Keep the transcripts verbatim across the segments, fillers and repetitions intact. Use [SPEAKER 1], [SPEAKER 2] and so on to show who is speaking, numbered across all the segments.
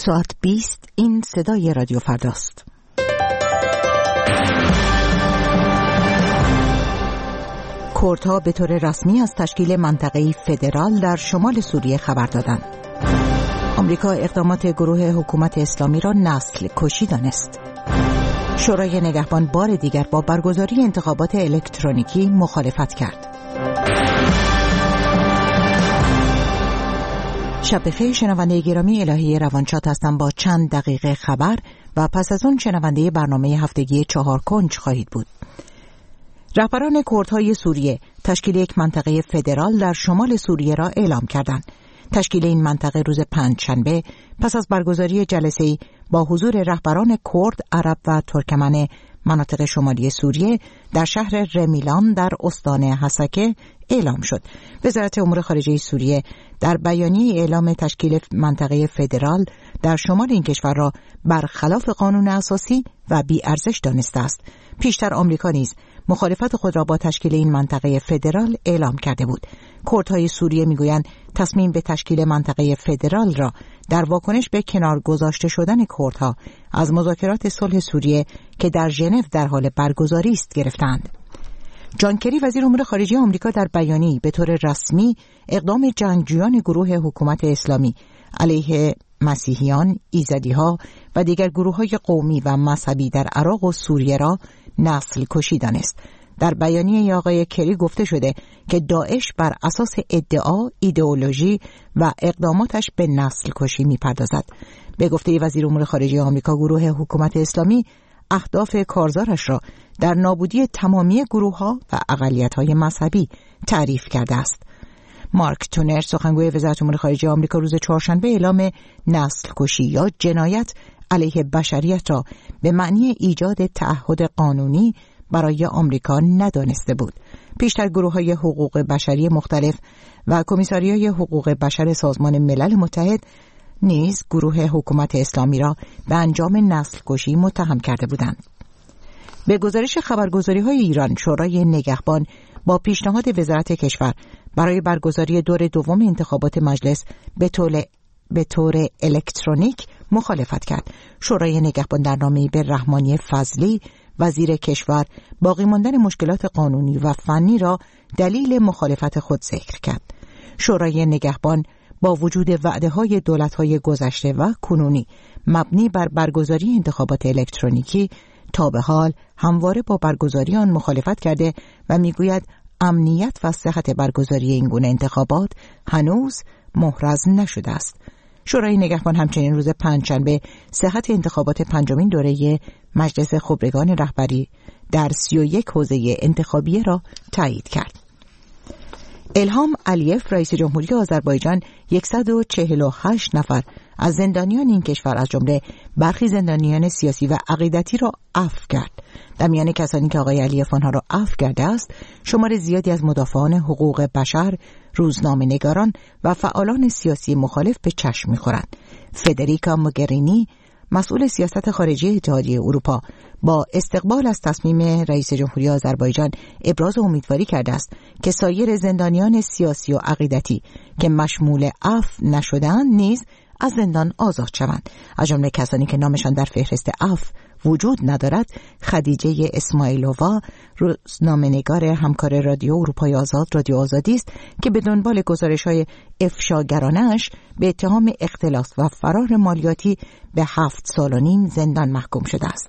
[SPEAKER 1] ساعت بیست این صدای رادیو فرداست. کردها به طور رسمی از تشکیل منطقه فدرال در شمال سوریه خبر دادند. آمریکا اقدامات گروه حکومت اسلامی را نسل کشی دانست. شورای نگهبان بار دیگر با برگزاری انتخابات الکترونیکی مخالفت کرد. شب بخیر شنونده گرامی، الهی روانشاد هستم با چند دقیقه خبر و پس از اون شنونده برنامه هفتگی چهار کنج خواهید بود. رهبران کردهای سوریه تشکیل یک منطقه فدرال در شمال سوریه را اعلام کردند. تشکیل این منطقه روز پنجشنبه پس از برگزاری جلسه‌ای با حضور رهبران کرد، عرب و ترکمن مناطق شمالی سوریه در شهر رمیلان در استان حسکه اعلام شد. وزارت امور خارجه سوریه در بیانیه اعلام تشکیل منطقه فدرال در شمال این کشور را برخلاف قانون اساسی و بی‌ارزش دانسته است. پیشتر آمریکا نیز مخالفت خود را با تشکیل این منطقه فدرال اعلام کرده بود. کردهای سوریه میگویند تصمیم به تشکیل منطقه فدرال را در واکنش به کنار گذاشته شدن کردها از مذاکرات صلح سوریه که در ژنو در حال برگزاری است گرفتند. جان کری وزیر امور خارجه آمریکا در بیانیه‌ای به طور رسمی اقدام جنگجویان گروه حکومت اسلامی علیه مسیحیان، ایزدی‌ها و دیگر گروه‌های قومی و مذهبی در عراق و سوریه را نسل کشی دانست. در بیانیه آقای کری گفته شده که داعش بر اساس ادعا، ایدئولوژی و اقداماتش به نسل کشی می‌پردازد. به گفته وزیر امور خارجه آمریکا، گروه حکومت اسلامی اهداف کارزارش را در نابودی تمامی گروه‌ها و اقلیت‌های مذهبی تعریف کرده است. مارک تونر سخنگوی وزارت امور خارجه آمریکا روز چهارشنبه اعلام نسل کشی یا جنایت علیه بشریت را به معنی ایجاد تعهد قانونی برای آمریکا ندانسته بود. پیشتر گروه‌های حقوق بشری مختلف و کمیساریای حقوق بشر سازمان ملل متحد نیز گروه حکومت اسلامی را به انجام نسل کشی متهم کرده بودند. به گزارش خبرگزاری‌های ایران، شورای نگهبان با پیشنهاد وزارت کشور برای برگزاری دور دوم انتخابات مجلس به طور به طور الکترونیک مخالفت کرد. شورای نگهبان در نامه‌ای به رحمانی فضلی وزیر کشور باقی ماندن مشکلات قانونی و فنی را دلیل مخالفت خود ذکر کرد. شورای نگهبان با وجود وعده‌های دولت‌های گذشته و کنونی مبنی بر برگزاری انتخابات الکترونیکی تا به حال همواره با برگزاری آن مخالفت کرده و میگوید امنیت و صحت برگزاری این گونه انتخابات هنوز محرز نشده است. شورای نگهبان همچنین روز پنجشنبه صحت انتخابات پنجمین دوره مجلس خبرگان رهبری در سی و یک حوزه انتخابی را تایید کرد. الهام علیف رئیس جمهوری آذربایجان صد و چهل و هشت نفر از زندانیان این کشور از جمله برخی زندانیان سیاسی و عقیدتی را عفو کرد. در میان کسانی که آقای علیف آنها را عفو کرده است، شمار زیادی از مدافعان حقوق بشر، روزنامه‌نگاران و فعالان سیاسی مخالف به چشم می‌خورند. فدریکا موگرینی، مسئول سیاست خارجی اتحادیه اروپا، با استقبال از تصمیم رئیس جمهوری آذربایجان ابراز امیدواری کرده است که سایر زندانیان سیاسی و عقیدتی که مشمول عفو نشده‌اند نیز از زندان آزاد شوند. از جمله کسانی که نامشان در فهرست عفو وجود ندارد، خدیجه اسماعیلووا، روزنامه‌نگار همکار رادیو اروپای آزاد رادیو آزادی است که به دنبال گزارش‌های افشاگرانه‌اش به اتهام اختلاس و فرار مالیاتی به هفت سال و نیم زندان محکوم شده است.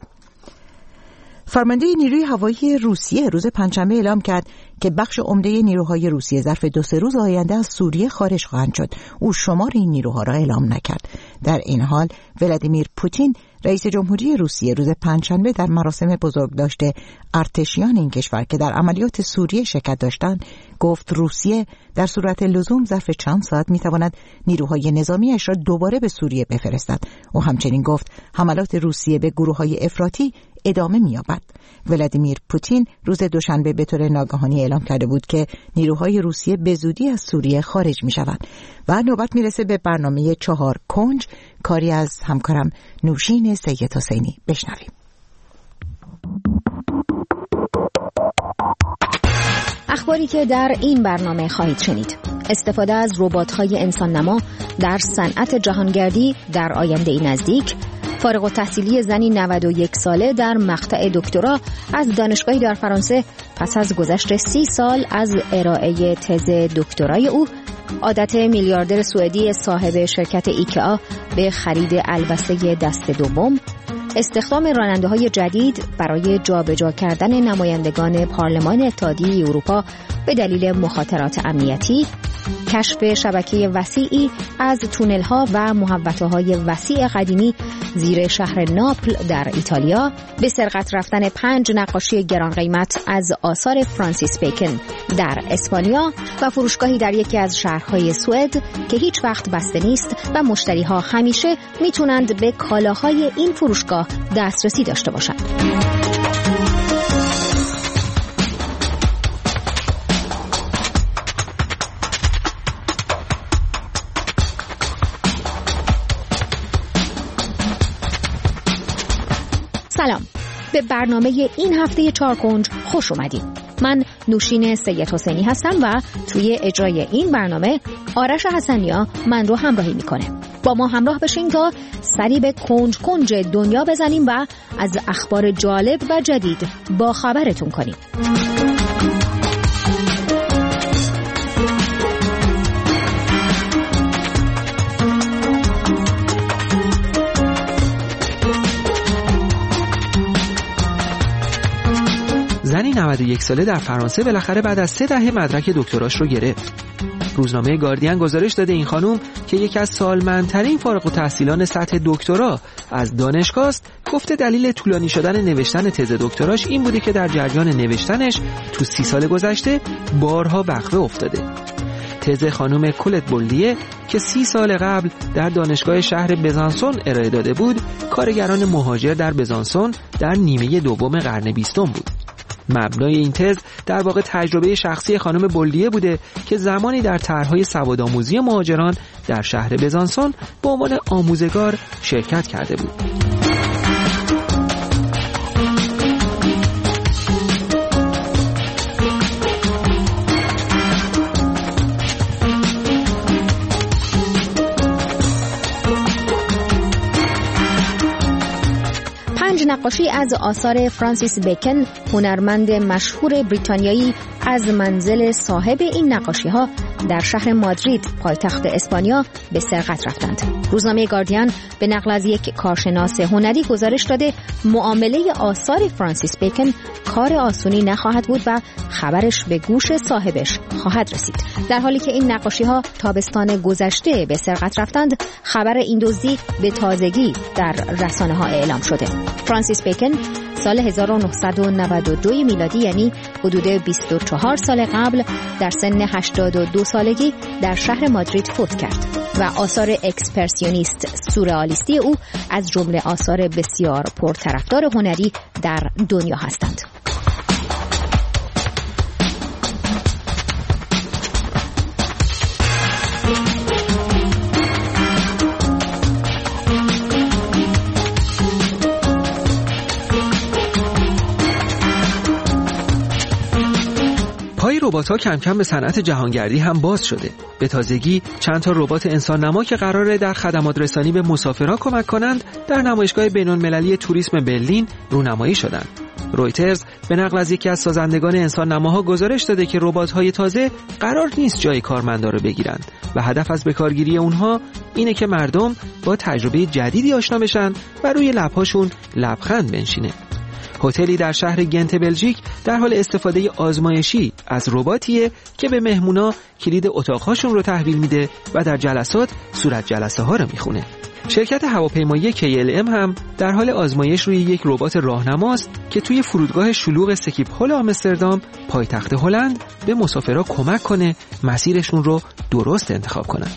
[SPEAKER 1] فرمانده نیروی هوایی روسیه روز پنجشنبه اعلام کرد که بخش عمده نیروهای روسیه ظرف دو سه روز آینده از سوریه خارج خواهند شد. او شمار این نیروها را اعلام نکرد. در این حال ولادیمیر پوتین رئیس جمهوری روسیه روز پنجشنبه در مراسم بزرگداشت ارتشیان این کشور که در عملیات سوریه شرکت داشتند گفت روسیه در صورت لزوم ظرف چند ساعت میتواند نیروهای نظامیش را دوباره به سوریه بفرستد. او همچنین گفت حملات روسیه به گروه‌های افراطی ادامه می‌یابد. ولادیمیر پوتین روز دوشنبه به طور ناگهانی اعلام کرده بود که نیروهای روسیه به زودی از سوریه خارج می‌شوند. و نوبت میرسه به برنامه چهار کنج، کاری از همکارم نوشین سید حسینی. بشنویم.
[SPEAKER 2] اخباری که در این برنامه خواهید شنید: استفاده از ربات‌های انسان نما در صنعت جهانگردی در آینده نزدیک، فارغ التحصیلی زنی نود و یک ساله در مقطع دکترا از دانشگاهی در فرانسه پس از گذشت سی سال از ارائه تز دکترای او، عادت میلیاردر سوئدی صاحب شرکت ایکئا به خرید البسه دست دوم، استخدام راننده‌های جدید برای جابجا کردن نمایندگان پارلمان اتحادیه اروپا به دلیل مخاطرات امنیتی، کشف شبکه وسیعی از تونل‌ها و محوطه‌های وسیع قدیمی زیر شهر ناپل در ایتالیا، به سرقت رفتن پنج نقاشی گران قیمت از آثار فرانسیس بیکن در اسپانیا و فروشگاهی در یکی از شهرهای سوئد که هیچ وقت بسته نیست و مشتری‌ها همیشه میتونند به کالاهای این فروشگاه دسترسی داشته باشند. سلام، به برنامه این هفته چهار کنج خوش اومدید. من نوشین سید حسینی هستم و توی اجرای این برنامه آرش حسنیا من رو همراهی میکنه. با ما همراه بشین تا سری به کنج کنج دنیا بزنیم و از اخبار جالب و جدید با خبرتون کنیم.
[SPEAKER 3] زنی نود و یک ساله در فرانسه بالاخره بعد از سه دهه مدرک دکتراش رو گرفت. روزنامه گاردین گزارش داده این خانم که یکی از سالمندترین فارغ التحصیلان سطح دکترا از دانشگاه است، گفته دلیل طولانی شدن نوشتن تز دکتراش این بوده که در جریان نوشتنش تو سی سال گذشته بارها وقفه افتاده. تز خانم کولت بولدیه که سی سال قبل در دانشگاه شهر بزانسون ارائه داده بود، کارگران مهاجر در بزانسون در نیمه دوم قرن بیستم بود. مبنای این تز در واقع تجربه شخصی خانم بولدیه بوده که زمانی در طرح‌های سوادآموزی مهاجران در شهر بزانسون به عنوان آموزگار شرکت کرده بود.
[SPEAKER 2] نقاشی از آثار فرانسیس بیکن، هنرمند مشهور بریتانیایی، از منزل صاحب این نقاشی‌ها در شهر مادرید پایتخت اسپانیا به سرقت رفتند. روزنامه گاردین به نقل از یک کارشناس هنری گزارش داده معامله آثار فرانسیس بیکن کار آسونی نخواهد بود و خبرش به گوش صاحبش خواهد رسید. در حالی که این نقاشی‌ها تابستان گذشته به سرقت رفتند، خبر این دزدی به تازگی در رسانه‌ها اعلام شده. فرانسیس بیکن سال هزار و نهصد و نود و دو میلادی، یعنی حدود بیست و چهار سال قبل، در سن هشتاد و دو سالگی در شهر مادرید فوت کرد و آثار اکسپرسیونیست سورئالیستی او از جمله آثار بسیار پرطرفدار هنری در دنیا هستند.
[SPEAKER 3] پای ربات‌ها کم کم به صنعت جهانگردی هم باز شده. به تازگی چند تا ربات انسان نما که قراره در خدمات رسانی به مسافرها کمک کنند در نمایشگاه بین‌المللی توریسم برلین رونمایی شدند. رویترز به نقل از یکی از سازندگان انسان نماها گزارش داده که ربات‌های تازه قرار نیست جای کارمندا رو بگیرند و هدف از بکارگیری اونها اینه که مردم با تجربه جدیدی آشنا بشن و روی لب‌هاشون لبخند بنشینه. هتلی در شهر گنت بلژیک در حال استفاده آزمایشی از رباتیه که به مهمونا کلید اتاق‌هاشون رو تحویل میده و در جلسات صورت جلسه ها رو میخونه. شرکت هواپیمایی کی ال ام هم در حال آزمایش روی یک ربات راهنماست که توی فرودگاه شلوغ سکیپ‌هول آمستردام پایتخت هلند به مسافرها کمک کنه مسیرشون رو درست انتخاب کنن.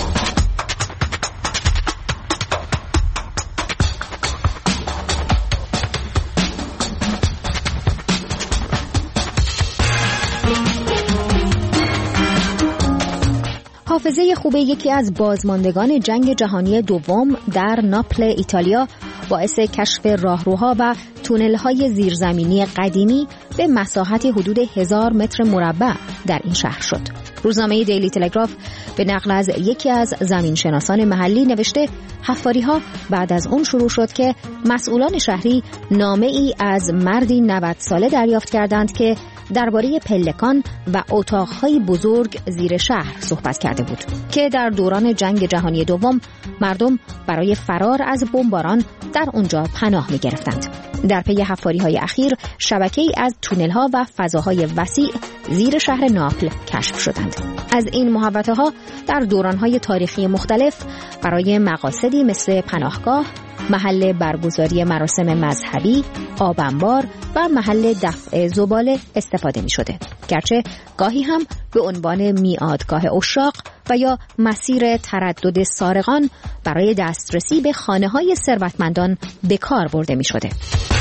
[SPEAKER 2] حافظه خوب یکی از بازماندگان جنگ جهانی دوم در ناپل ایتالیا باعث کشف راهروها و تونل‌های زیرزمینی قدیمی به مساحت حدود هزار متر مربع در این شهر شد. روزنامه دیلی تلگراف به نقل از یکی از زمینشناسان محلی نوشته حفاری‌ها بعد از اون شروع شد که مسئولان شهری نامه ای از مردی نود ساله دریافت کردند که درباره پلکان و اتاق‌های بزرگ زیر شهر صحبت کرده بود که در دوران جنگ جهانی دوم مردم برای فرار از بمباران در اونجا پناه می‌گرفتند. در پی حفاری‌های اخیر شبکه‌ای از تونل‌ها و فضاهای وسیع زیر شهر ناپل کشف شدند. از این محوطه‌ها در دوران‌های تاریخی مختلف برای مقاصدی مثل پناهگاه، محل برگزاری مراسم مذهبی، آب انبار و محل دفع زباله استفاده می شده. گرچه گاهی هم به عنوان میعادگاه عشاق و یا مسیر تردد سارقان برای دسترسی به خانه‌های ثروتمندان به کار برده می شده.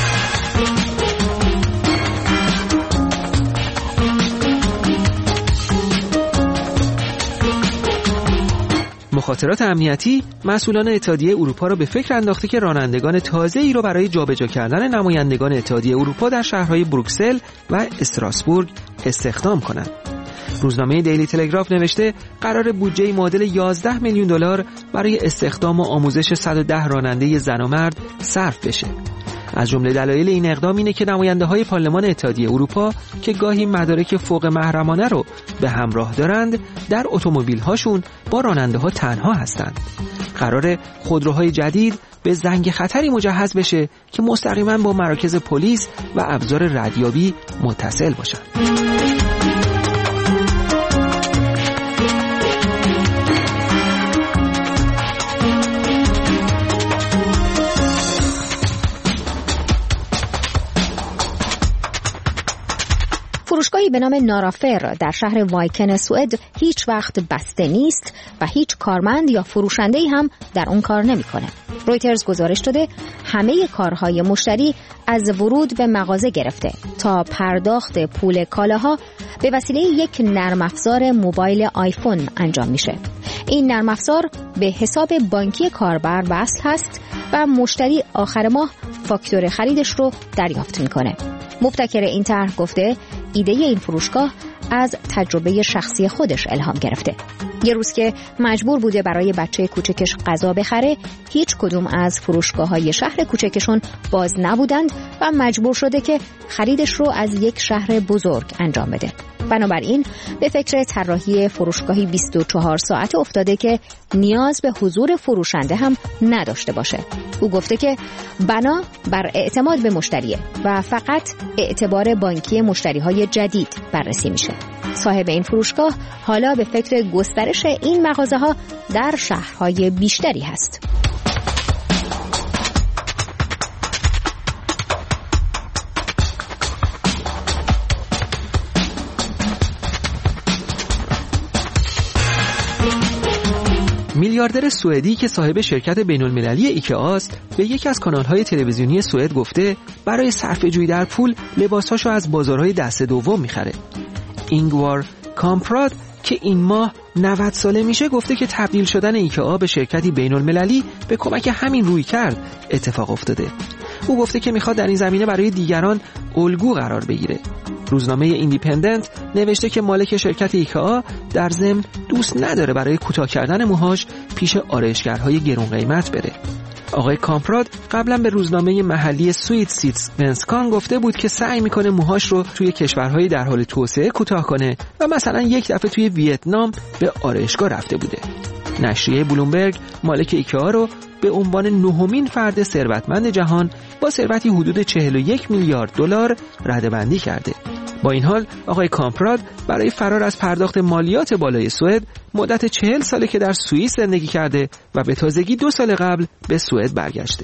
[SPEAKER 3] مخاطرات امنیتی مسئولان اتحادیه اروپا را به فکر انداخته که رانندگان تازه‌ای را برای جابجا کردن نمایندگان اتحادیه اروپا در شهرهای بروکسل و استراسبورگ استخدام کنند. روزنامه دیلی تلگراف نوشته قرار بودجه معادل یازده میلیون دلار برای استخدام و آموزش صد و ده راننده زن و مرد صرف بشه. از جمله دلایل این اقدام اینه که نماینده‌های پارلمان اتحادیه اروپا که گاهی مدارک فوق محرمانه رو به همراه دارند در اتومبیل‌هاشون با راننده‌ها تنها هستند. قرار خودروهای جدید به زنگ خطری مجهز بشه که مستقیما با مراکز پلیس و ابزار ردیابی متصل باشن.
[SPEAKER 2] فروشگاهی به نام نارافر در شهر وایکن سوئد هیچ وقت بسته نیست و هیچ کارمند یا فروشنده‌ای هم در اون کار نمی‌کنه. رویترز گزارش داده همه کارهای مشتری از ورود به مغازه گرفته تا پرداخت پول کالاها به وسیله یک نرم افزار موبایل آیفون انجام میشه. این نرم افزار به حساب بانکی کاربر وصل هست و مشتری آخر ماه فاکتور خریدش رو دریافت میکنه. مبتکر این طرح گفته ایده این فروشگاه از تجربه شخصی خودش الهام گرفته. یه روز که مجبور بوده برای بچه کوچکش غذا بخره، هیچ کدوم از فروشگاه‌های شهر کوچکشون باز نبودند و مجبور شده که خریدش رو از یک شهر بزرگ انجام بده. بنابراین به فکر طراحی فروشگاهی بیست و چهار ساعته افتاده که نیاز به حضور فروشنده هم نداشته باشه. او گفته که بنا بر اعتماد به مشتریه و فقط اعتبار بانکی مشتریهای جدید بررسی میشه. صاحب این فروشگاه حالا به فکر گسترش این مغازه‌ها در شهرهای بیشتری هست.
[SPEAKER 3] میلیاردر سوئدی که صاحب شرکت بین‌المللی ایکئا است به یکی از کانال‌های تلویزیونی سوئد گفته برای صرفه‌جویی در پول لباساشو از بازارهای دست دوم می‌خره. اینگوار کامپراد که این ماه نود ساله میشه گفته که تبدیل شدن ایکئا به شرکتی بین‌المللی به کمک همین روی کرد اتفاق افتاده. او گفته که میخواد در این زمینه برای دیگران الگو قرار بگیره. روزنامه ایندیپندنت نوشته که مالک شرکت ایکئا در ضمن دوست نداره برای کوتاه کردن موهاش پیش آرایشگرهای گرون قیمت بره. آقای کامپراد قبلا به روزنامه محلی سوئد سیتسونسکان گفته بود که سعی میکنه موهاش رو توی کشورهای در حال توسعه کوتاه کنه و مثلا یک دفعه توی ویتنام به آرایشگاه رفته بوده. نشریه بلومبرگ مالک ایکئا رو به عنوان نهمین فرد ثروتمند جهان با ثروتی حدود چهل و یک میلیارد دلار رده‌بندی کرده. با این حال آقای کامپراد برای فرار از پرداخت مالیات بالای سوئد مدت چهل ساله که در سوئیس زندگی کرده و به تازگی دو سال قبل به سوئد برگشته.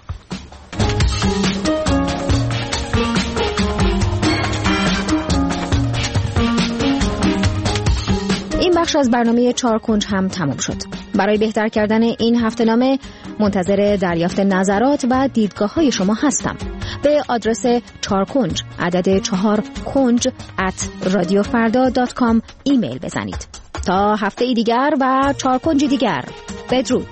[SPEAKER 2] این بخش از برنامه چهار کنج هم تمام شد. برای بهتر کردن این هفته‌نامه منتظر دریافت نظرات و دیدگاه‌های شما هستم. به آدرس چهار کنج عدد چهار کنج ات رادیو فردا دات کام ایمیل بزنید. تا هفته دیگر و چهار کنج دیگر. بدرود.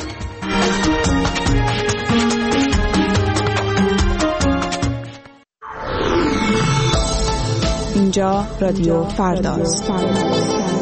[SPEAKER 4] اینجا رادیو فرداست.